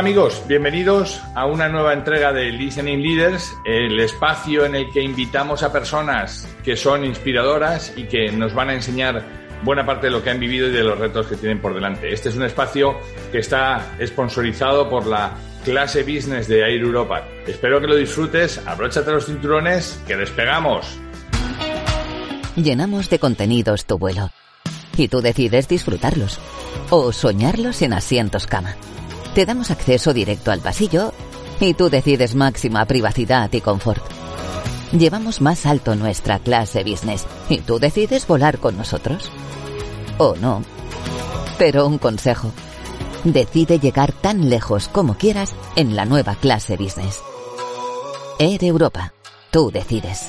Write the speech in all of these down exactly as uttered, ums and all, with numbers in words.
amigos, bienvenidos a una nueva entrega de Listening Leaders, el espacio en el que invitamos a personas que son inspiradoras y que nos van a enseñar buena parte de lo que han vivido y de los retos que tienen por delante. Este es un espacio que está sponsorizado por la clase business de Air Europa. Espero que lo disfrutes, abróchate los cinturones, que despegamos. Llenamos de contenidos tu vuelo y tú decides disfrutarlos o soñarlos en asientos cama. Te damos acceso directo al pasillo y tú decides máxima privacidad y confort. Llevamos más alto nuestra clase business y tú decides volar con nosotros. O no. Pero un consejo. Decide llegar tan lejos como quieras en la nueva clase business. Air Europa. Tú decides.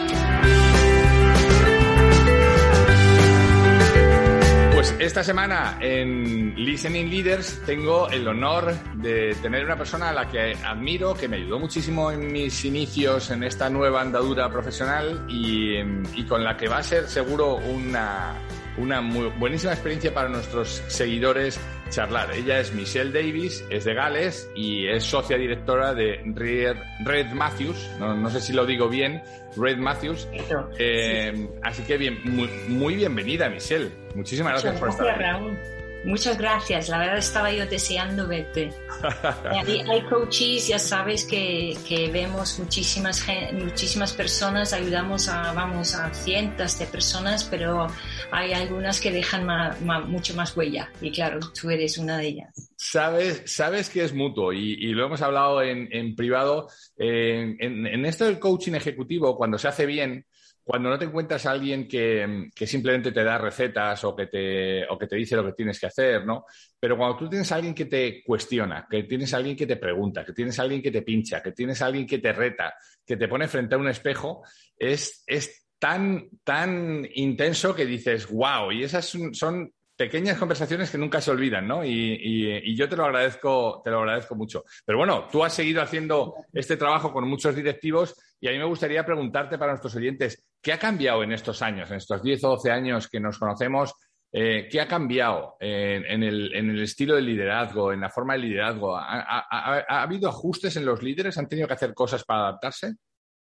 Esta semana en Listening Leaders tengo el honor de tener una persona a la que admiro, que me ayudó muchísimo en mis inicios en esta nueva andadura profesional y, y con la que va a ser seguro una, una muy buenísima experiencia para nuestros seguidores charlar. Ella es Michelle Davis, es de Gales y es socia directora de Red, Red Matthews, no, no sé si lo digo bien, Red Matthews. Eh, sí. Así que bien, muy, muy bienvenida, Michelle. Muchísimas gracias, Muchas por gracias, estar aquí. Raúl. Muchas gracias. La verdad estaba yo deseando verte. hay, hay coaches, ya sabes que, que vemos muchísimas muchísimas personas, ayudamos a vamos a cientos de personas, pero hay algunas que dejan ma, ma, mucho más huella. Y claro, tú eres una de ellas. Sabes, sabes que es mutuo y, y lo hemos hablado en, en privado. Eh, en, en esto del coaching ejecutivo, cuando se hace bien, cuando no te encuentras a alguien que, que simplemente te da recetas o que te, o que te dice lo que tienes que hacer, ¿no? Pero cuando tú tienes a alguien que te cuestiona, que tienes a alguien que te pregunta, que tienes a alguien que te pincha, que tienes a alguien que te reta, que te pone frente a un espejo, es, es tan, tan intenso que dices, wow, y esas son, son pequeñas conversaciones que nunca se olvidan, ¿no? Y, y, y yo te lo agradezco, te lo agradezco mucho. Pero bueno, tú has seguido haciendo este trabajo con muchos directivos y a mí me gustaría preguntarte para nuestros oyentes, ¿qué ha cambiado en estos años, en estos diez o doce años que nos conocemos? Eh, ¿Qué ha cambiado en, en, el, en el estilo de liderazgo, en la forma de liderazgo? ¿Ha, ha, ha, ¿Ha habido ajustes en los líderes? ¿Han tenido que hacer cosas para adaptarse?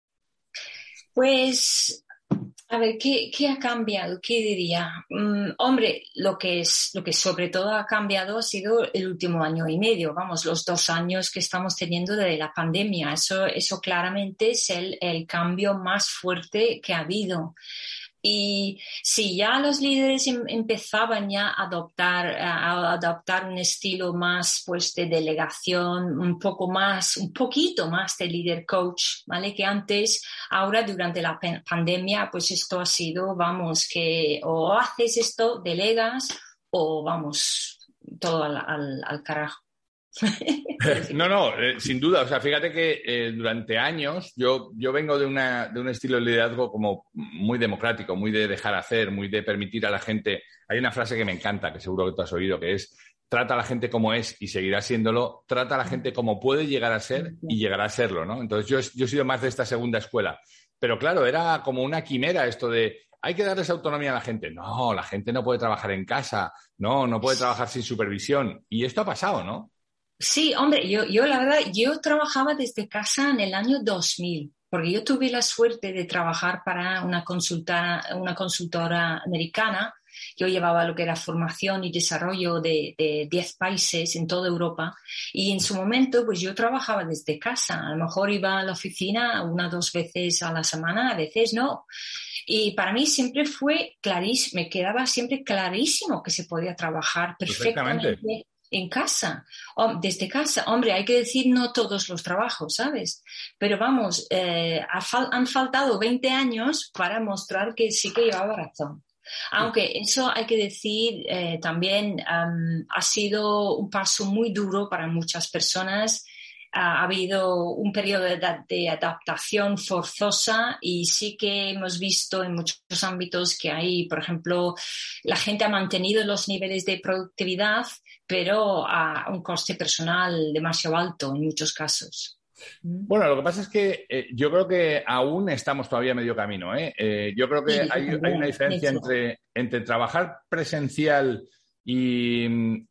Pues... A ver, ¿qué, qué ha cambiado? ¿Qué diría? Mm, hombre, lo que es, lo que sobre todo ha cambiado ha sido el último año y medio, vamos, los dos años que estamos teniendo de la pandemia. Eso, eso claramente es el, el cambio más fuerte que ha habido. Y si ya los líderes em, empezaban ya a adoptar, a adoptar un estilo más pues de delegación, un poco más, un poquito más de líder coach, ¿vale? Que antes, ahora durante la pe- pandemia, pues esto ha sido, vamos, que o haces esto, delegas, o vamos, todo al, al, al carajo. No, no, eh, sin duda. O sea, fíjate que eh, durante años yo, yo vengo de, una, de un estilo de liderazgo como muy democrático, muy de dejar hacer, muy de permitir a la gente. Hay una frase que me encanta, que seguro que tú has oído, que es: trata a la gente como es y seguirá siéndolo, trata a la gente como puede llegar a ser y llegará a serlo, ¿no? Entonces yo, yo he sido más de esta segunda escuela. Pero claro, era como una quimera esto de hay que darles autonomía a la gente. No, la gente no puede trabajar en casa, no, no puede trabajar sin supervisión. Y esto ha pasado, ¿no? Sí, hombre, yo, yo la verdad, yo trabajaba desde casa en el año dos mil, porque yo tuve la suerte de trabajar para una consultora, una consultora americana. Yo llevaba lo que era formación y desarrollo de, de diez países en toda Europa y en su momento pues yo trabajaba desde casa. A lo mejor iba a la oficina una o dos veces a la semana, a veces no. Y para mí siempre fue clarísimo, me quedaba siempre clarísimo que se podía trabajar perfectamente en casa, desde casa. Hombre, hay que decir no todos los trabajos, ¿sabes? Pero vamos, eh, han faltado veinte años para mostrar que sí que llevaba razón. Aunque eso hay que decir eh, también um, ha sido un paso muy duro para muchas personas. Uh, ha habido un periodo de, de adaptación forzosa y sí que hemos visto en muchos ámbitos que hay, por ejemplo, la gente ha mantenido los niveles de productividad, pero a un coste personal demasiado alto en muchos casos. Bueno, lo que pasa es que eh, yo creo que aún estamos todavía a medio camino, ¿eh? Eh, yo creo que sí, hay, hay una diferencia entre, entre trabajar presencial y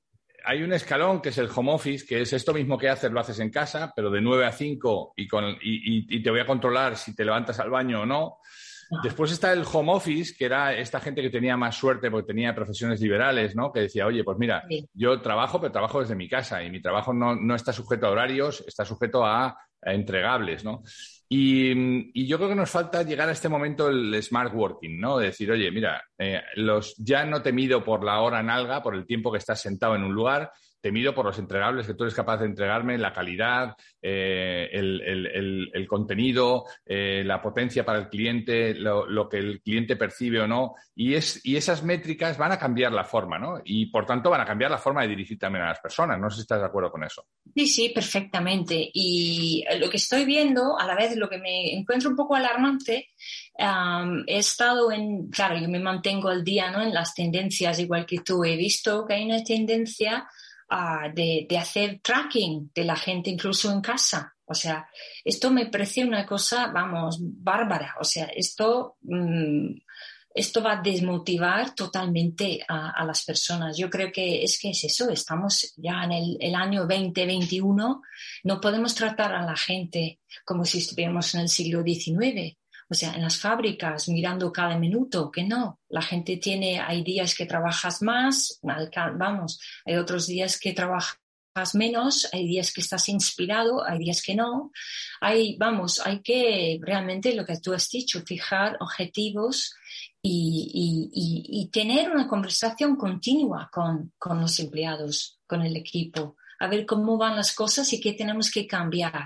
hay un escalón que es el home office, que es esto mismo que haces, lo haces en casa, pero de nueve a cinco y, con, y, y, y te voy a controlar si te levantas al baño o no. Después está el home office, que era esta gente que tenía más suerte porque tenía profesiones liberales, ¿no? Que decía, oye, pues mira, sí. yo trabajo, pero trabajo desde mi casa y mi trabajo no, no está sujeto a horarios, está sujeto a, a entregables, ¿no? Y, y yo creo que nos falta llegar a este momento el smart working, ¿no? De decir, oye, mira, eh, los, ya no te mido por la hora nalga, por el tiempo que estás sentado en un lugar, te mido por los entregables que tú eres capaz de entregarme, la calidad, eh, el, el, el, el contenido, eh, la potencia para el cliente, lo, lo que el cliente percibe o no. Y, es, y esas métricas van a cambiar la forma, ¿no? Y, por tanto, van a cambiar la forma de dirigir también a las personas. No sé si estás de acuerdo con eso. Sí, sí, perfectamente. Y lo que estoy viendo, a la vez lo que me encuentro un poco alarmante, um, he estado en, claro, yo me mantengo al día, ¿no? En las tendencias, igual que tú. He visto que hay una tendencia Uh, de, de hacer tracking de la gente incluso en casa. O sea, esto me parece una cosa, vamos, bárbara. O sea, esto, mmm, esto va a desmotivar totalmente a, a las personas. Yo creo que es que es eso, estamos ya en el, el año veinte veintiuno, no podemos tratar a la gente como si estuviéramos en el siglo diecinueve. O sea, en las fábricas, mirando cada minuto, que no. La gente tiene, hay días que trabajas más, vamos, hay otros días que trabajas menos, hay días que estás inspirado, hay días que no. Hay, vamos, hay que realmente, lo que tú has dicho, fijar objetivos y, y, y, y tener una conversación continua con, con los empleados, con el equipo, a ver cómo van las cosas y qué tenemos que cambiar.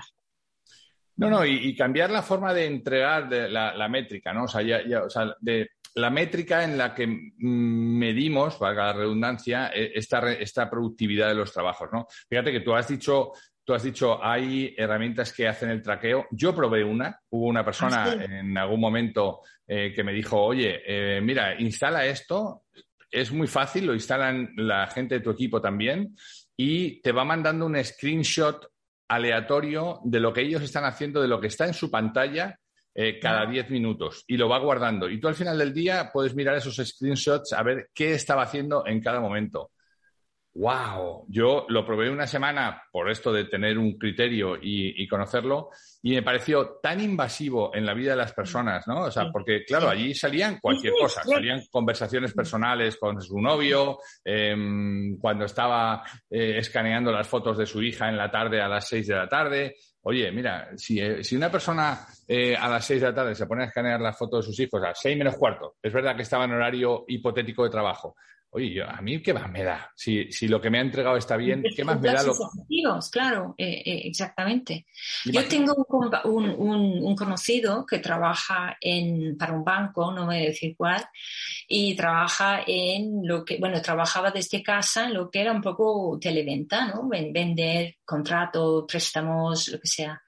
No, no, y, y cambiar la forma de entregar de la, la métrica, ¿no? O sea, ya, ya, o sea, de la métrica en la que medimos, valga la redundancia, esta, esta productividad de los trabajos, ¿no? Fíjate que tú has dicho, tú has dicho, hay herramientas que hacen el traqueo. Yo probé una, hubo una persona ¿Ah, sí? en algún momento eh, que me dijo, oye, eh, mira, instala esto, es muy fácil, lo instalan la gente de tu equipo también y te va mandando un screenshot aleatorio de lo que ellos están haciendo, de lo que está en su pantalla eh, cada diez minutos y lo va guardando. Y tú al final del día puedes mirar esos screenshots a ver qué estaba haciendo en cada momento. ¡Wow! Yo lo probé una semana por esto de tener un criterio y, y conocerlo y me pareció tan invasivo en la vida de las personas, ¿no? O sea, porque, claro, allí salían cualquier cosa. Salían conversaciones personales con su novio, eh, cuando estaba eh, escaneando las fotos de su hija en la tarde a las seis de la tarde. Oye, mira, si, eh, si una persona eh, a las seis de la tarde se pone a escanear las fotos de sus hijos a seis menos cuarto, es verdad que estaba en horario hipotético de trabajo. Oye, yo, a mí, ¿qué más me da? Si, si lo que me ha entregado está bien, ¿qué más me da? Lo... objetivos, claro, eh, eh, exactamente. Imagínate. Yo tengo un, un, un, un conocido que trabaja en, para un banco, no voy a decir cuál, y trabaja en lo que, bueno, trabajaba desde casa en lo que era un poco televenta, ¿no? Vender contratos, préstamos, lo que sea.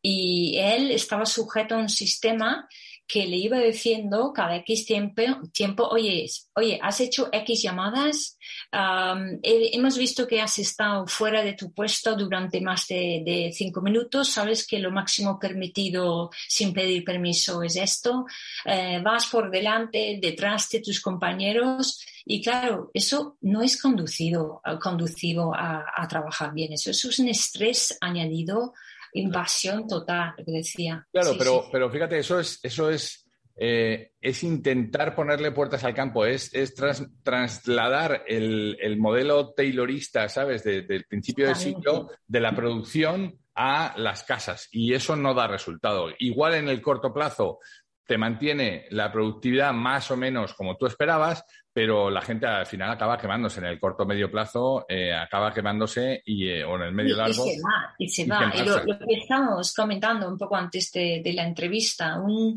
Y él estaba sujeto a un sistema que le iba diciendo cada X tiempo, tiempo oye, oye, has hecho X llamadas, um, he, hemos visto que has estado fuera de tu puesto durante más de, de cinco minutos, sabes que lo máximo permitido sin pedir permiso es esto, eh, vas por delante, detrás de tus compañeros y claro, eso no es conducido, conducivo a, a trabajar bien, eso, eso es un estrés añadido. Invasión total, lo que decía. Claro, sí, pero, sí. pero fíjate, eso es, eso es, eh, es intentar ponerle puertas al campo, es, es tras, trasladar el, el modelo taylorista, ¿sabes? De, del principio del siglo, de la producción a las casas. Y eso no da resultado. Igual en el corto plazo te mantiene la productividad más o menos como tú esperabas, pero la gente al final acaba quemándose en el corto medio plazo, eh, acaba quemándose y, eh, o en el medio y, largo. Y se va, y se y va. Y lo, lo que estamos comentando un poco antes de, de la entrevista, un,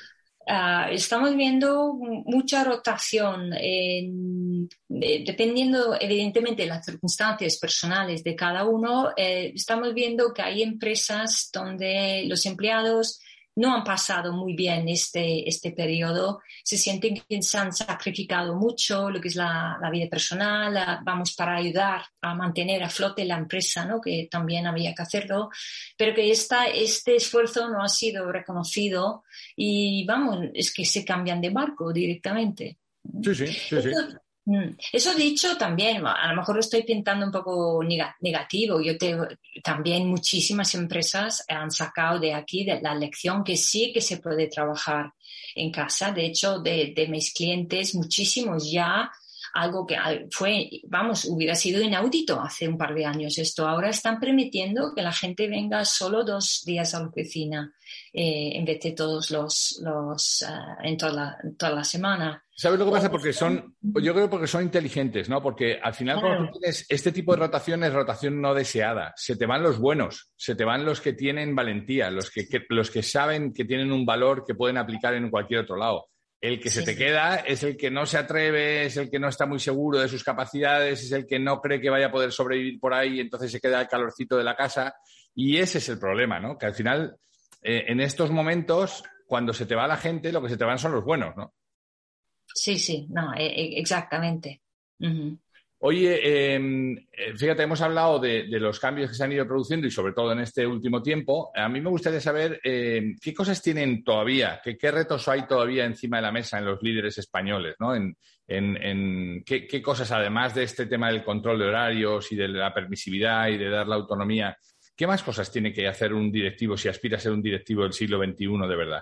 uh, estamos viendo mucha rotación, en, de, dependiendo evidentemente de las circunstancias personales de cada uno, eh, estamos viendo que hay empresas donde los empleados no han pasado muy bien este, este periodo, se sienten que se han sacrificado mucho lo que es la, la vida personal, la, vamos para ayudar a mantener a flote la empresa, ¿no? Que también había que hacerlo, pero que esta, este esfuerzo no ha sido reconocido y vamos, es que se cambian de barco directamente. Sí, sí, sí, sí. Esto, Eso dicho también, a lo mejor lo estoy pintando un poco negativo. Yo te, también muchísimas empresas han sacado de aquí de la lección que sí que se puede trabajar en casa. De hecho, de, de mis clientes, muchísimos ya, algo que fue, vamos, hubiera sido inaudito hace un par de años esto. Ahora están permitiendo que la gente venga solo dos días a la oficina eh, en vez de todos los, los uh, en, toda la, en toda la semana. ¿Sabes lo que pasa? Porque son, yo creo porque son inteligentes, ¿no? Porque al final Claro. cuando tú tienes este tipo de rotación es rotación no deseada. Se te van los buenos, se te van los que tienen valentía, los que, que, los que saben que tienen un valor que pueden aplicar en cualquier otro lado. El que Sí. se te queda es el que no se atreve, es el que no está muy seguro de sus capacidades, es el que no cree que vaya a poder sobrevivir por ahí, entonces se queda el calorcito de la casa. Y ese es el problema, ¿no? Que al final, eh, en estos momentos, cuando se te va la gente, lo que se te van son los buenos, ¿no? Sí, sí, no, eh, exactamente. Uh-huh. Oye, eh, fíjate, hemos hablado de, de los cambios que se han ido produciendo y sobre todo en este último tiempo. A mí me gustaría saber eh, qué cosas tienen todavía, qué, qué retos hay todavía encima de la mesa en los líderes españoles, ¿no? En, en, en qué, qué cosas, además de este tema del control de horarios y de la permisividad y de dar la autonomía, ¿qué más cosas tiene que hacer un directivo si aspira a ser un directivo del siglo veintiuno de verdad?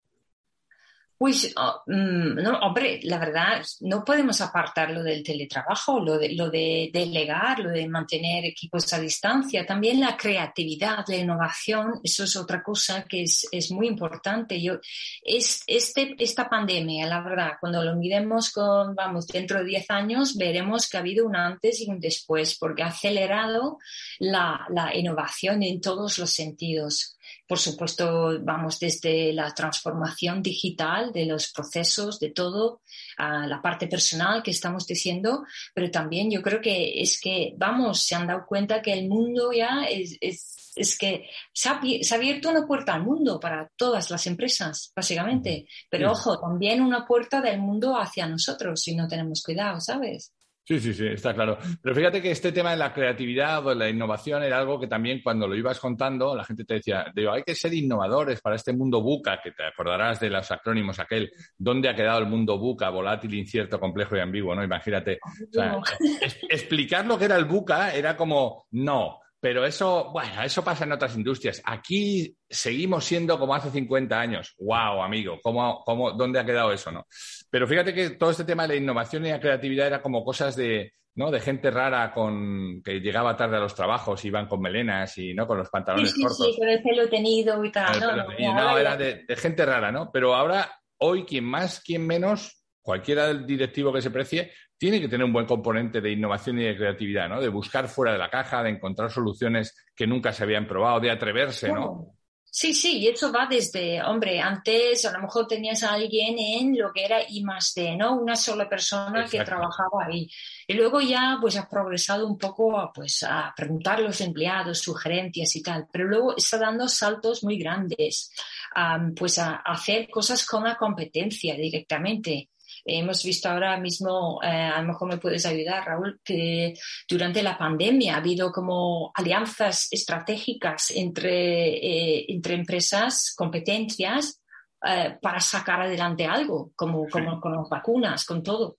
Pues, oh, no, hombre, la verdad, no podemos apartar lo del teletrabajo, lo de, lo de delegar, lo de mantener equipos a distancia. También la creatividad, la innovación, eso es otra cosa que es, es muy importante. Yo, es, este, esta pandemia, la verdad, cuando lo miremos con, vamos, dentro de diez años, veremos que ha habido un antes y un después, porque ha acelerado la, la innovación en todos los sentidos. Por supuesto, vamos desde la transformación digital de los procesos, de todo, a la parte personal que estamos diciendo, pero también yo creo que es que, vamos, se han dado cuenta que el mundo ya es, es, es que se ha, se ha abierto una puerta al mundo para todas las empresas, básicamente. Pero Sí. ojo, también una puerta del mundo hacia nosotros si no tenemos cuidado, ¿sabes? Sí, sí, sí, está claro. Pero fíjate que este tema de la creatividad o de la innovación era algo que también cuando lo ibas contando, la gente te decía, digo, hay que ser innovadores para este mundo VUCA, que te acordarás de los acrónimos aquel, ¿dónde ha quedado el mundo VUCA? Volátil, incierto, complejo y ambiguo, ¿no? Imagínate. O sea, es, explicar lo que era el VUCA era como, no. Pero eso, bueno, eso pasa en otras industrias. Aquí seguimos siendo como hace cincuenta años. ¡Wow, amigo! ¿Cómo, cómo, ¿Dónde ha quedado eso, no? Pero fíjate que todo este tema de la innovación y la creatividad era como cosas de, ¿no? De gente rara con que llegaba tarde a los trabajos, iban con melenas y no con los pantalones sí, sí, cortos. Sí, con el pelo tenido y tal. No, no, no, no, era de, de gente rara, ¿no? Pero ahora, hoy, quien más, quien menos, cualquiera del directivo que se precie, tiene que tener un buen componente de innovación y de creatividad, ¿no? De buscar fuera de la caja, de encontrar soluciones que nunca se habían probado, de atreverse, ¿no? Sí, sí, y eso va desde, hombre, antes a lo mejor tenías a alguien en lo que era I más D, ¿no? Una sola persona Exacto. que trabajaba ahí. Y luego ya, pues, has progresado un poco a, pues, a preguntar a los empleados, sugerencias y tal. Pero luego está dando saltos muy grandes, um, pues, a, a hacer cosas con la competencia directamente. Hemos visto ahora mismo, eh, a lo mejor me puedes ayudar, Raúl, que durante la pandemia ha habido como alianzas estratégicas entre, eh, entre empresas, competencias, eh, para sacar adelante algo, como, sí. como con las vacunas, con todo.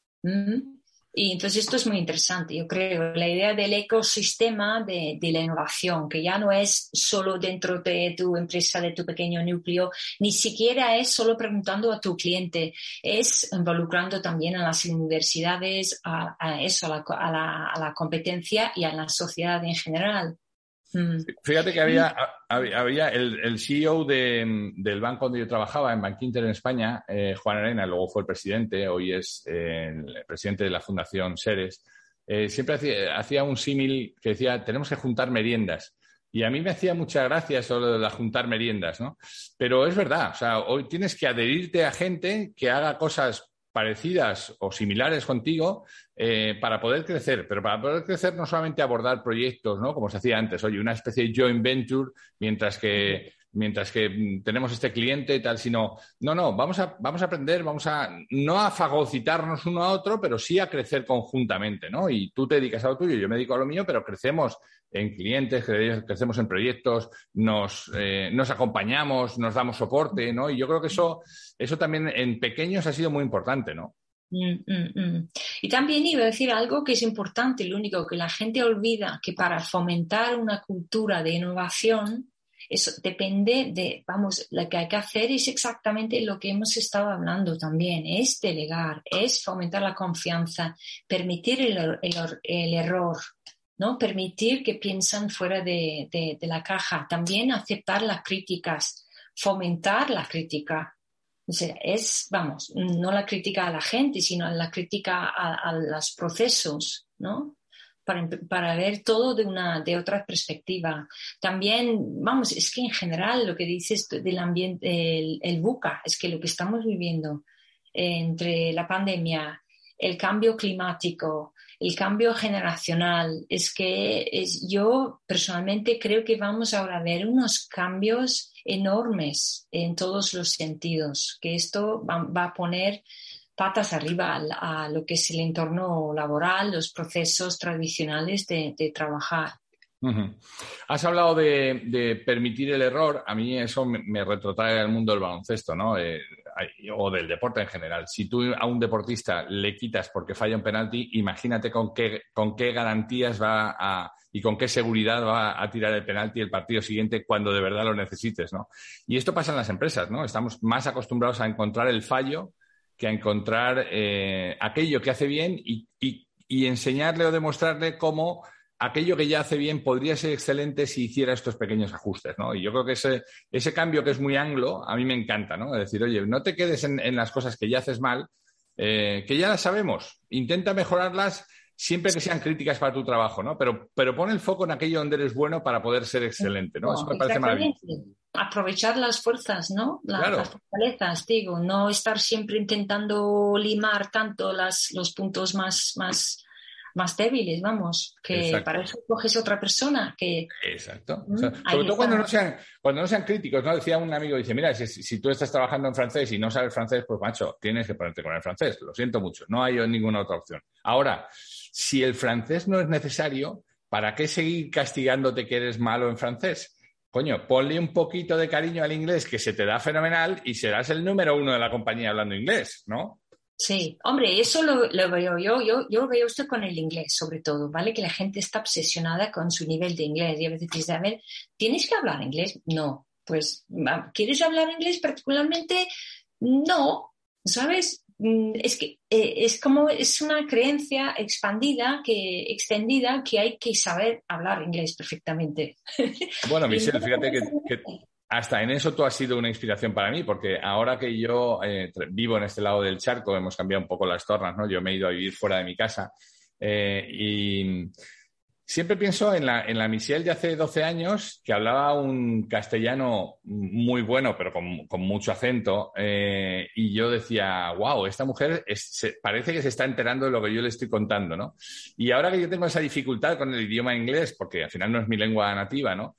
¿Mm? Y entonces esto es muy interesante, yo creo, la idea del ecosistema de, de la innovación, que ya no es solo dentro de tu empresa, de tu pequeño núcleo, ni siquiera es solo preguntando a tu cliente, es involucrando también a las universidades, a, a eso, a la, a, la, a la competencia y a la sociedad en general. Fíjate que había, había el, el C E O de, del banco donde yo trabajaba, en Bankinter en España, eh, Juan Arena, luego fue el presidente, hoy es eh, el presidente de la Fundación Seres, eh, siempre hacía, hacía un símil que decía, tenemos que juntar meriendas. Y a mí me hacía mucha gracia eso de la juntar meriendas, ¿no? Pero es verdad, o sea, hoy tienes que adherirte a gente que haga cosas parecidas o similares contigo eh, para poder crecer, pero para poder crecer no solamente abordar proyectos, ¿no? Como se hacía antes, oye, una especie de joint venture, mientras que, mientras que tenemos este cliente y tal, sino, no, no, vamos a, vamos a aprender, vamos a, no a fagocitarnos uno a otro, pero sí a crecer conjuntamente, ¿no? Y tú te dedicas a lo tuyo, yo me dedico a lo mío, pero crecemos en clientes, crecemos en proyectos, nos, eh, nos acompañamos, nos damos soporte, ¿no? Y yo creo que eso, eso también en pequeños ha sido muy importante, ¿no? Mm, mm, mm. Y también iba a decir algo que es importante, lo único que la gente olvida, que para fomentar una cultura de innovación, eso depende de, vamos, lo que hay que hacer es exactamente lo que hemos estado hablando también, es delegar, es fomentar la confianza, permitir el, el, el error, ¿no? Permitir que piensen fuera de, de, de la caja, también aceptar las críticas, fomentar la crítica. O sea, es, vamos, no la crítica a la gente, sino la crítica a, a los procesos, ¿no? Para, para ver todo de una, de otra perspectiva. También, vamos, es que en general lo que dices del ambiente, el, el VUCA, es que lo que estamos viviendo eh, entre la pandemia, el cambio climático, el cambio generacional, es que es, yo personalmente creo que vamos ahora a ver unos cambios enormes en todos los sentidos, que esto va, va a poner patas arriba a, a lo que es el entorno laboral, los procesos tradicionales de, de trabajar. Uh-huh. Has hablado de, de permitir el error. A mí eso me, me retrotrae al mundo del baloncesto, ¿no? Eh, o del deporte en general. Si tú a un deportista le quitas porque falla un penalti, imagínate con qué, con qué garantías va a y con qué seguridad va a tirar el penalti el partido siguiente cuando de verdad lo necesites, ¿no? Y esto pasa en las empresas, ¿no? Estamos más acostumbrados a encontrar el fallo que a encontrar eh, aquello que hace bien y, y, y enseñarle o demostrarle cómo aquello que ya hace bien podría ser excelente si hiciera estos pequeños ajustes, ¿no? Y yo creo que ese, ese cambio que es muy anglo, a mí me encanta, ¿no? Es decir, oye, no te quedes en, en las cosas que ya haces mal, eh, que ya las sabemos, intenta mejorarlas siempre que sean críticas para tu trabajo, ¿no? Pero, pero pon el foco en aquello donde eres bueno para poder ser excelente, ¿no? Eso me parece maravilloso. Aprovechar las fuerzas, ¿no? La, claro. Las fortalezas, digo, no estar siempre intentando limar tanto las, los puntos más, más, más débiles, vamos, que Exacto. Para eso coges otra persona que... Exacto. O sea, sobre todo cuando no, sean, cuando no sean críticos, ¿no? Decía un amigo, dice, mira, si, si tú estás trabajando en francés y no sabes francés, pues macho, tienes que ponerte con el francés, lo siento mucho, no hay ninguna otra opción. Ahora, si el francés no es necesario, ¿para qué seguir castigándote que eres malo en francés? Coño, ponle un poquito de cariño al inglés que se te da fenomenal y serás el número uno de la compañía hablando inglés, ¿no? Sí, hombre, eso lo, lo veo yo, yo, yo lo veo esto con el inglés sobre todo, ¿vale? Que la gente está obsesionada con su nivel de inglés y a veces dice, a ver, ¿tienes que hablar inglés? No, pues, ¿quieres hablar inglés particularmente? No, ¿sabes? Es que eh, es como, es una creencia expandida, que, extendida, que hay que saber hablar inglés perfectamente. Bueno, Michelle, fíjate que, que hasta en eso tú has sido una inspiración para mí, porque ahora que yo eh, vivo en este lado del charco, hemos cambiado un poco las tornas, ¿no? Yo me he ido a vivir fuera de mi casa eh, y siempre pienso en la, en la Michelle de hace doce años, que hablaba un castellano muy bueno, pero con, con mucho acento, eh, y yo decía, wow, esta mujer es, se, parece que se está enterando de lo que yo le estoy contando, ¿no? Y ahora que yo tengo esa dificultad con el idioma inglés, porque al final no es mi lengua nativa, ¿no?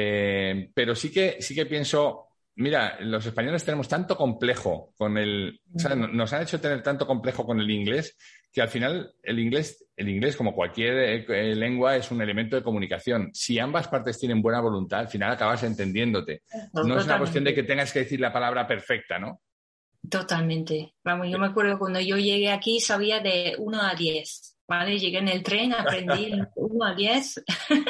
Eh, pero sí que, sí que pienso, mira, los españoles tenemos tanto complejo con el... O sea, nos han hecho tener tanto complejo con el inglés que al final el inglés, el inglés como cualquier eh, lengua, es un elemento de comunicación. Si ambas partes tienen buena voluntad, al final acabas entendiéndote. No, no es una cuestión de que tengas que decir la palabra perfecta, ¿no? Totalmente. Vamos, yo me acuerdo cuando yo llegué aquí sabía de uno a diez, ¿vale? Llegué en el tren, aprendí uno a diez.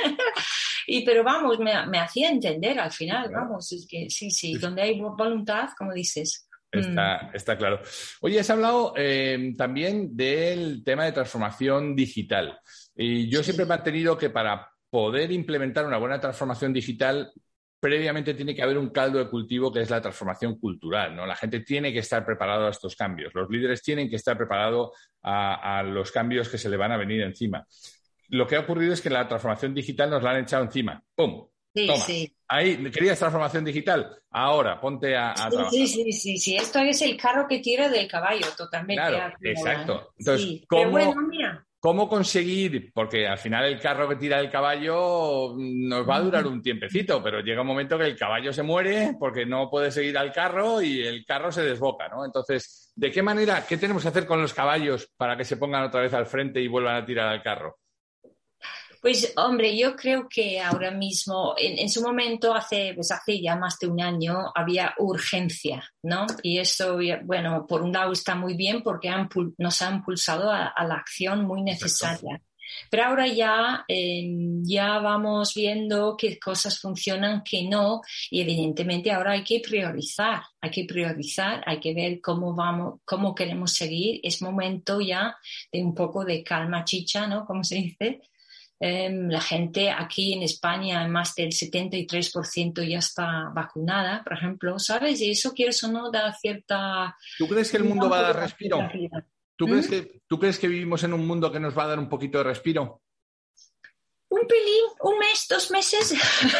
Y pero vamos, me, me hacía entender al final, claro. Vamos, es que sí, sí, donde hay voluntad, como dices. Está, mm. está claro. Oye, has hablado eh, también del tema de transformación digital. Y yo sí. siempre he mantenido que para poder implementar una buena transformación digital, previamente tiene que haber un caldo de cultivo que es la transformación cultural, ¿no? La gente tiene que estar preparada a estos cambios. Los líderes tienen que estar preparados a, a los cambios que se le van a venir encima. Lo que ha ocurrido es que la transformación digital nos la han echado encima. ¡Pum! Sí, Toma. Sí. Ahí, ¿querías transformación digital? Ahora, ponte a, a sí, trabajar. Sí, sí, sí, sí. Esto es el carro que tira del caballo, totalmente. Claro, exacto. Entonces, sí. ¿cómo, bueno, mira. ¿cómo conseguir? Porque al final el carro que tira el caballo nos va a durar un tiempecito, pero llega un momento que el caballo se muere porque no puede seguir al carro y el carro se desboca, ¿no? Entonces, ¿de qué manera, qué tenemos que hacer con los caballos para que se pongan otra vez al frente y vuelvan a tirar al carro? Pues, hombre, yo creo que ahora mismo, en, en su momento, hace, pues hace ya más de un año, había urgencia, ¿no? Y eso, bueno, por un lado está muy bien porque han, nos ha impulsado a, a la acción muy necesaria. Exacto. Pero ahora ya, eh, ya vamos viendo qué cosas funcionan, qué no, y evidentemente ahora hay que priorizar, hay que priorizar, hay que ver cómo vamos, cómo queremos seguir. Es momento ya de un poco de calma chicha, ¿no? Como se dice. Eh, la gente aquí en España, más del setenta y tres por ciento ya está vacunada, por ejemplo, ¿sabes? Y eso, quieres o no, da cierta... ¿Tú crees que el mundo va a dar respiro? ¿Tú, ¿Mm? crees que, ¿Tú crees que vivimos en un mundo que nos va a dar un poquito de respiro? Un pelín, un mes, dos meses.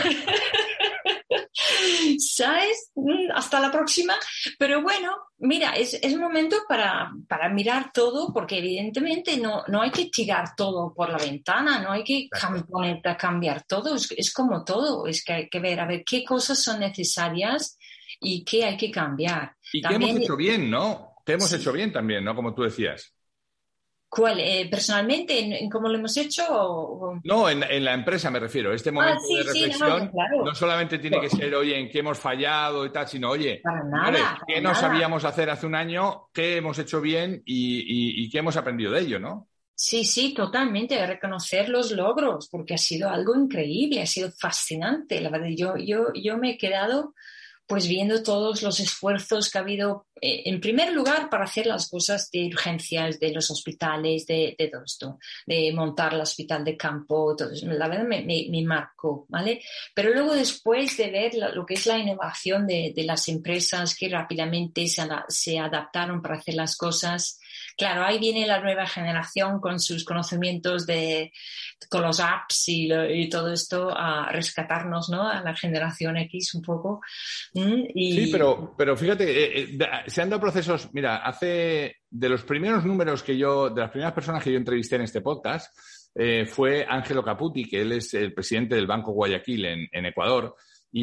¿Sabes? Hasta la próxima. Pero bueno, mira, es, es momento para, para mirar todo, porque evidentemente no, no hay que tirar todo por la ventana, no hay que cam- ponerte a cambiar todo. Es, es como todo, es que hay que ver a ver qué cosas son necesarias y qué hay que cambiar. Y También, qué hemos hecho bien, ¿no? ¿Qué hemos sí. hecho bien también, ¿no? Como tú decías. ¿Cuál? Eh, ¿Personalmente? ¿En, en cómo lo hemos hecho? O... No, en, en la empresa me refiero. Este momento ah, sí, de reflexión sí, no, claro. no solamente tiene que ser, oye, en qué hemos fallado y tal, sino, oye, para nada, señores, para ¿qué no nada. sabíamos hacer hace un año? ¿Qué hemos hecho bien y, y, y qué hemos aprendido de ello, no? Sí, sí, totalmente. Reconocer los logros, porque ha sido algo increíble, ha sido fascinante. La verdad, yo, yo, yo me he quedado pues viendo todos los esfuerzos que ha habido, eh, en primer lugar, para hacer las cosas de urgencias de los hospitales, de, de todo esto, de montar el hospital de campo, todo eso. La verdad me, me, me marcó, ¿vale? Pero luego después de ver lo, lo que es la innovación de, de las empresas que rápidamente se, se adaptaron para hacer las cosas. Claro, ahí viene la nueva generación con sus conocimientos de, con los apps y, lo, y todo esto a rescatarnos, ¿no? A la generación X un poco. ¿Mm? Y... Sí, pero, pero fíjate, eh, eh, se han dado procesos, mira, hace de los primeros números que yo, de las primeras personas que yo entrevisté en este podcast, eh, fue Ángelo Caputi, que él es el presidente del Banco Guayaquil en, en Ecuador.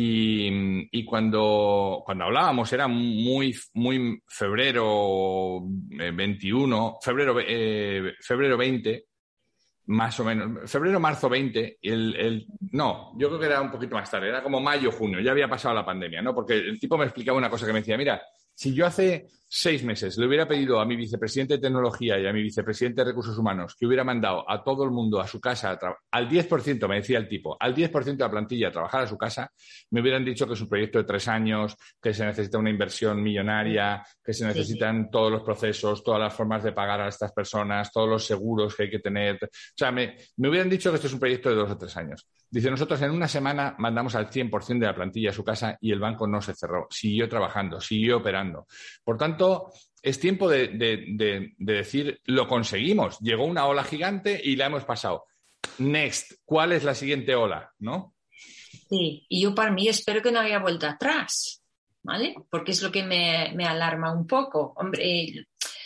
Y, y cuando, cuando hablábamos era muy, muy febrero veintiuno, febrero, eh, febrero veinte, más o menos, febrero, marzo veinte, el, el, no, yo creo que era un poquito más tarde, era como mayo, junio, ya había pasado la pandemia, ¿no? Porque el tipo me explicaba una cosa que me decía, mira, si yo hace seis meses le hubiera pedido a mi vicepresidente de tecnología y a mi vicepresidente de recursos humanos que hubiera mandado a todo el mundo a su casa, a tra- al diez por ciento, me decía el tipo, al diez por ciento de la plantilla a trabajar a su casa, me hubieran dicho que es un proyecto de tres años, que se necesita una inversión millonaria, que se necesitan sí. todos los procesos, todas las formas de pagar a estas personas, todos los seguros que hay que tener. O sea, me, me hubieran dicho que esto es un proyecto de dos o tres años. Dice, nosotros en una semana mandamos al cien por ciento de la plantilla a su casa y el banco no se cerró, siguió trabajando, siguió operando. Por tanto, es tiempo de, de, de, de decir, lo conseguimos. Llegó una ola gigante y la hemos pasado. Next, ¿cuál es la siguiente ola? ¿No? Sí, y yo para mí espero que no haya vuelta atrás, ¿vale? Porque es lo que me, me alarma un poco. Hombre,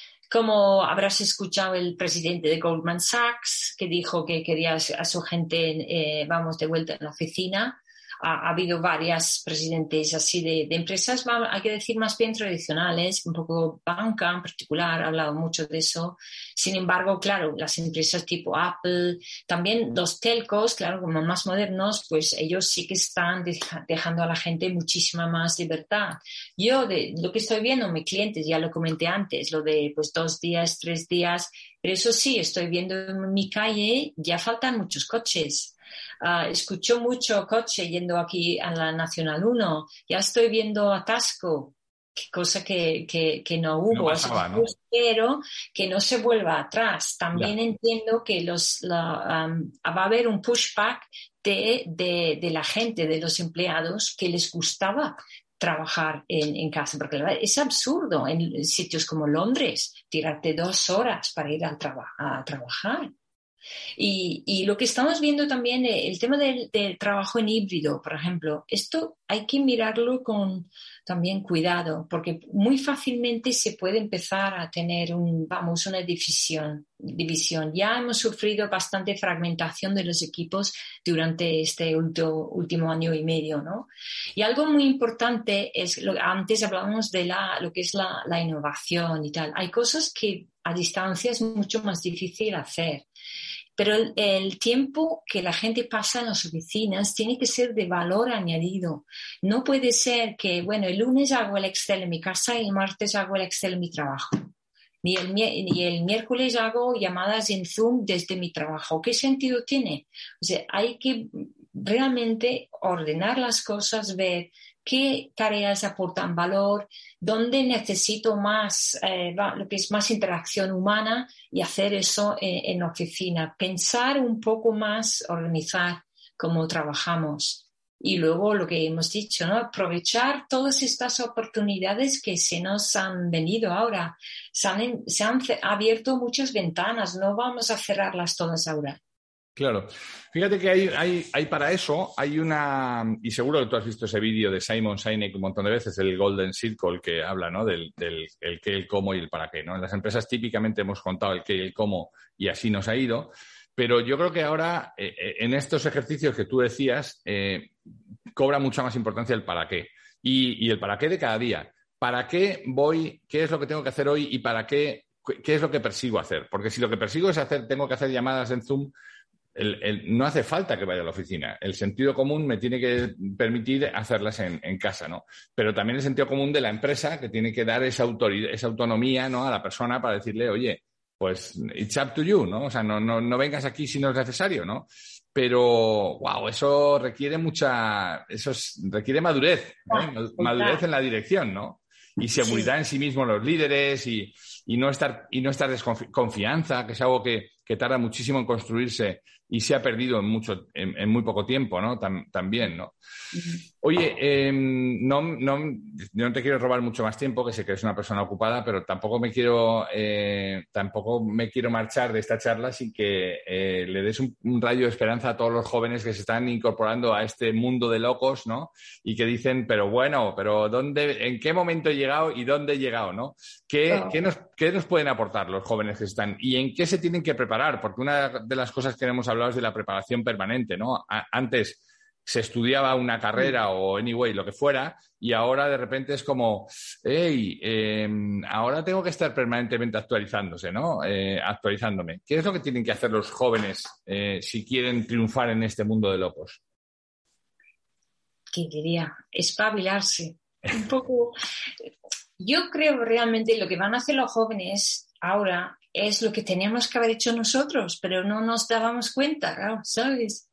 como habrás escuchado el presidente de Goldman Sachs, que dijo que quería a su gente, eh, vamos, de vuelta en la oficina. Ha, ha habido varias presidentes así de, de empresas, hay que decir más bien tradicionales, un poco banca en particular, ha hablado mucho de eso. Sin embargo, claro, las empresas tipo Apple, también los telcos, claro, como más modernos, pues ellos sí que están deja, dejando a la gente muchísima más libertad. Yo, de lo que estoy viendo, mis clientes, ya lo comenté antes, lo de pues dos días, tres días, pero eso sí, estoy viendo en mi calle, ya faltan muchos coches. Uh, escucho mucho coche yendo aquí a la Nacional uno. Ya estoy viendo atasco, cosa que, que, que no hubo. No pasaba, ¿no? Espero que no se vuelva atrás. También ya. Entiendo que los, la, um, va a haber un pushback de, de, de la gente, de los empleados, que les gustaba trabajar en, en casa, porque es absurdo en sitios como Londres tirarte dos horas para ir a, traba, a trabajar. Y, y lo que estamos viendo también, el tema del, del trabajo en híbrido, por ejemplo, esto hay que mirarlo con también cuidado, porque muy fácilmente se puede empezar a tener un, vamos, una división, división. Ya hemos sufrido bastante fragmentación de los equipos durante este último, último año y medio, ¿no? Y algo muy importante es, lo, antes hablábamos de la, lo que es la, la innovación y tal. Hay cosas que a distancia es mucho más difícil hacer. Pero el, el tiempo que la gente pasa en las oficinas tiene que ser de valor añadido. No puede ser que, bueno, el lunes hago el Excel en mi casa y el martes hago el Excel en mi trabajo. Ni el, ni el miércoles hago llamadas en Zoom desde mi trabajo. ¿Qué sentido tiene? O sea, hay que realmente ordenar las cosas, ver qué tareas aportan valor, dónde necesito más, eh, lo que es más interacción humana y hacer eso en, en oficina. Pensar un poco más, organizar cómo trabajamos. Y luego lo que hemos dicho, ¿no? Aprovechar todas estas oportunidades que se nos han venido ahora. Se han, se han abierto muchas ventanas, no vamos a cerrarlas todas ahora. Claro. Fíjate que hay, hay, hay para eso, hay una, y seguro que tú has visto ese vídeo de Simon Sinek un montón de veces, el Golden Circle, que habla, ¿no? Del, del el qué, el cómo y el para qué, ¿no? En las empresas típicamente hemos contado el qué y el cómo y así nos ha ido. Pero yo creo que ahora, eh, en estos ejercicios que tú decías, eh, cobra mucha más importancia el para qué. Y, y el para qué de cada día. ¿Para qué voy? ¿Qué es lo que tengo que hacer hoy? ¿Y para qué? ¿Qué es lo que persigo hacer? Porque si lo que persigo es hacer, tengo que hacer llamadas en Zoom, el, el, no hace falta que vaya a la oficina. El sentido común me tiene que permitir hacerlas en, en casa, ¿no? Pero también el sentido común de la empresa, que tiene que dar esa autoridad, esa autonomía, ¿no? A la persona para decirle, oye, pues it's up to you, ¿no? O sea, no, no, no vengas aquí si no es necesario, ¿no? Pero, wow, eso requiere mucha, eso es, requiere madurez, ¿eh? Madurez en la dirección, ¿no? Y seguridad en sí mismos los líderes y, y no estar, y no estar desconfianza, que es algo que, que tarda muchísimo en construirse y se ha perdido en mucho, en, en muy poco tiempo, ¿no? Tam, también, ¿no? Oye, eh, no, no, yo no te quiero robar mucho más tiempo, que sé que eres una persona ocupada, pero tampoco me quiero, eh, tampoco me quiero marchar de esta charla sin que eh, le des un, un rayo de esperanza a todos los jóvenes que se están incorporando a este mundo de locos, ¿no? Y que dicen, pero bueno, pero ¿dónde, en qué momento he llegado y dónde he llegado, ¿no? ¿Qué, oh. ¿qué, nos, ¿Qué nos pueden aportar los jóvenes que están y en qué se tienen que preparar? Porque una de las cosas que hemos hablado es de la preparación permanente, ¿no? A, antes se estudiaba una carrera o anyway, lo que fuera, y ahora de repente es como, hey, eh, ahora tengo que estar permanentemente actualizándose, ¿no? Eh, actualizándome. ¿Qué es lo que tienen que hacer los jóvenes eh, si quieren triunfar en este mundo de locos? ¿Qué diría? Espabilarse. Un poco. Yo creo realmente lo que van a hacer los jóvenes ahora es lo que teníamos que haber hecho nosotros, pero no nos dábamos cuenta, ¿sabes?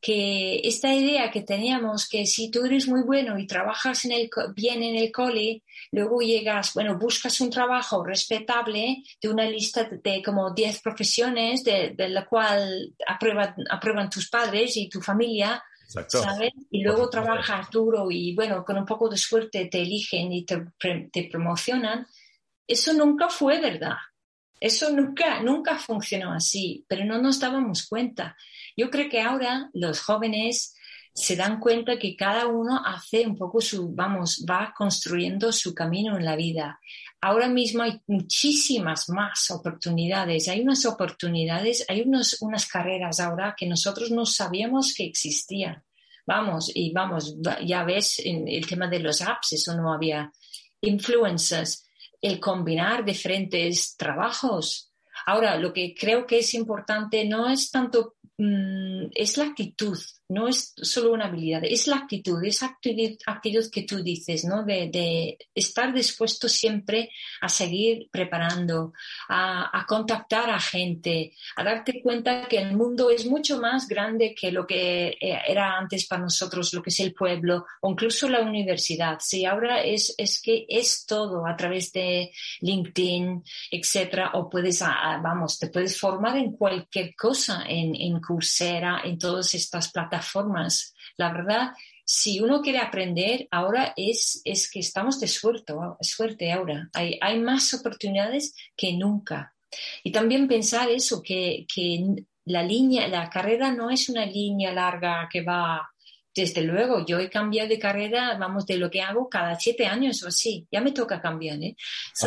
Que esta idea que teníamos que si tú eres muy bueno y trabajas en el, bien en el cole, luego llegas, bueno, buscas un trabajo respetable de una lista de, de como diez profesiones de, de la cual aprueban, aprueban tus padres y tu familia, exacto, ¿sabes? Y luego trabajas duro y, bueno, con un poco de suerte te eligen y te, te promocionan. Eso nunca fue verdad. Eso nunca, nunca funcionó así, pero no nos dábamos cuenta. Yo creo que ahora los jóvenes se dan cuenta que cada uno hace un poco su, vamos, va construyendo su camino en la vida. Ahora mismo hay muchísimas más oportunidades. Hay unas oportunidades, hay unos, unas carreras ahora que nosotros no sabíamos que existían. Vamos, y vamos, ya ves, en el tema de los apps, eso no había. Influencers, el combinar diferentes trabajos. Ahora, lo que creo que es importante no es tanto, mmm, es la actitud, no es solo una habilidad, es la actitud, esa actitud, actitud que tú dices, ¿no? De, de estar dispuesto siempre a seguir preparando, a, a contactar a gente, a darte cuenta que el mundo es mucho más grande que lo que era antes para nosotros, lo que es el pueblo o incluso la universidad. Sí, ahora es, es que es todo a través de LinkedIn, etcétera, o puedes, vamos, te puedes formar en cualquier cosa, en, en Coursera, en todas estas plataformas. Formas. La verdad, si uno quiere aprender, ahora es, es que estamos de suerte, suerte ahora. Hay, hay más oportunidades que nunca. Y también pensar eso, que, que la línea, la carrera no es una línea larga que va. Desde luego, yo he cambiado de carrera, vamos, de lo que hago cada siete años o así. Ya me toca cambiar, ¿eh?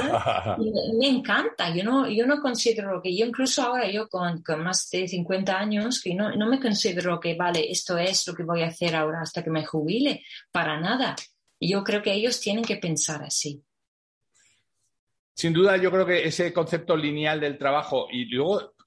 me, me encanta. Yo no, yo no considero que, yo incluso ahora, yo con, con más de cincuenta años, que no, no me considero que, vale, esto es lo que voy a hacer ahora hasta que me jubile. Para nada. Yo creo que ellos tienen que pensar así. Sin duda, yo creo que ese concepto lineal del trabajo y luego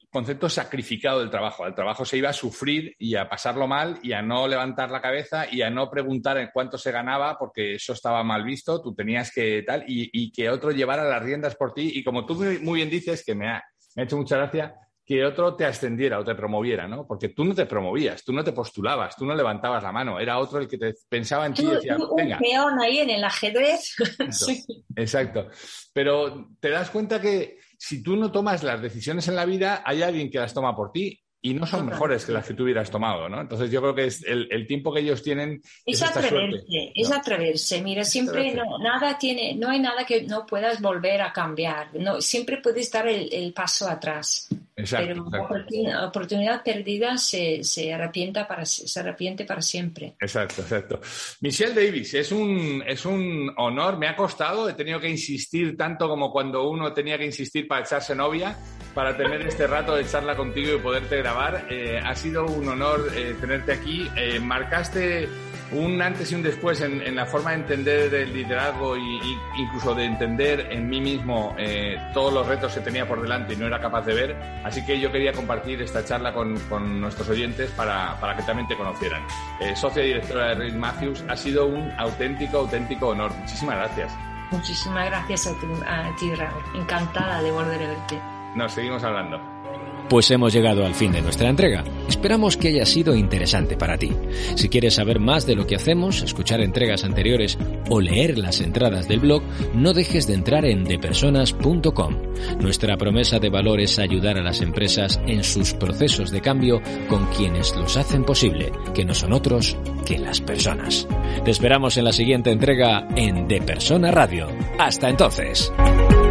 concepto sacrificado del trabajo. Al trabajo se iba a sufrir y a pasarlo mal y a no levantar la cabeza y a no preguntar en cuánto se ganaba porque eso estaba mal visto, tú tenías que tal, y, y que otro llevara las riendas por ti. Y como tú muy bien dices, que me ha, me ha hecho mucha gracia, que otro te ascendiera o te promoviera, ¿no? Porque tú no te promovías, tú no te postulabas, tú no levantabas la mano, era otro el que te pensaba en ti y decía, tú, venga. Un peón ahí en el ajedrez. Exacto, sí. Exacto. Pero te das cuenta que si tú no tomas las decisiones en la vida, hay alguien que las toma por ti y no son mejores que las que tú hubieras tomado, ¿no? Entonces yo creo que es el, el tiempo que ellos tienen es, es esta atreverse, suerte, es ¿no? atreverse. Mira, siempre no, nada tiene, no hay nada que no puedas volver a cambiar. No, siempre puedes dar el, el paso atrás. Exacto, pero exacto. Oportunidad, oportunidad perdida se, se, arrepienta para, se arrepiente para siempre. Exacto, exacto. Michelle Davis, es un, es un honor, me ha costado, he tenido que insistir tanto como cuando uno tenía que insistir para echarse novia, para tener este rato de charla contigo y poderte grabar. Eh, ha sido un honor eh, tenerte aquí. Eh, marcaste un antes y un después en, en la forma de entender el liderazgo y, y incluso de entender en mí mismo eh, todos los retos que tenía por delante y no era capaz de ver. Así que yo quería compartir esta charla con, con nuestros oyentes para, para que también te conocieran. Eh, socia directora de Reed Matthews, ha sido un auténtico, auténtico honor. Muchísimas gracias. Muchísimas gracias a ti, a ti, Raúl. Encantada de volver a verte. Nos seguimos hablando. Pues hemos llegado al fin de nuestra entrega. Esperamos que haya sido interesante para ti. Si quieres saber más de lo que hacemos, escuchar entregas anteriores o leer las entradas del blog, no dejes de entrar en de personas punto com. Nuestra promesa de valor es ayudar a las empresas en sus procesos de cambio con quienes los hacen posible, que no son otros que las personas. Te esperamos en la siguiente entrega en De Persona Radio. Hasta entonces.